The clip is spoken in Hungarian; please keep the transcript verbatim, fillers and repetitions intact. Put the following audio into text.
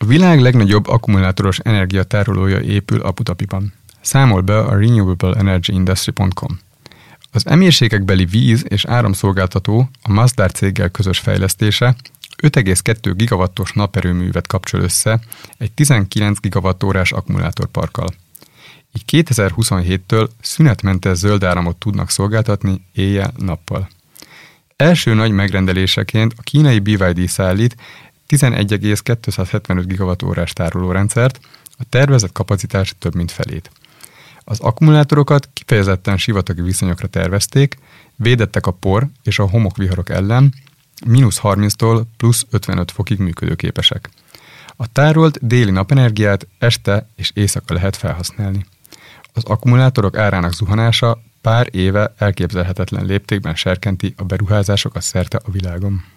A világ legnagyobb akkumulátoros energiatárolója épül Abu Dhabiban. Számol be a renewable energy industry pont com. Az emírségekbeli víz- és áramszolgáltató a Masdar céggel közös fejlesztése öt egész kettő gigawattos naperőművet kapcsol össze egy tizenkilenc gigawattórás akkumulátorparkkal. Így kétezer-huszonhéttől szünetmentes zöld áramot tudnak szolgáltatni éjjel-nappal. Első nagy megrendeléseként a kínai bé vé dé szállít tizenegy egész kétszázhetvenöt gigawattórás tárolórendszert, a tervezett kapacitás több mint felét. Az akkumulátorokat kifejezetten sivatagi viszonyokra tervezték, védettek a por és a homokviharok ellen, mínusz harminctól plusz ötvenöt fokig működőképesek. A tárolt déli napenergiát este és éjszaka lehet felhasználni. Az akkumulátorok árának zuhanása pár éve elképzelhetetlen léptékben serkenti a beruházásokat szerte a világon.